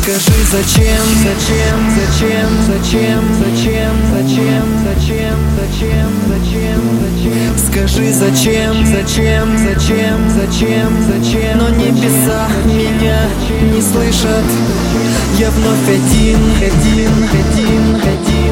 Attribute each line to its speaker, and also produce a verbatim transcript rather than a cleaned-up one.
Speaker 1: Скажи, зачем, зачем, зачем, зачем, зачем, зачем, зачем, зачем, зачем, зачем? Скажи, зачем, зачем, зачем, зачем, зачем? Но небеса меня не слышат. Я вновь один, один, один, один.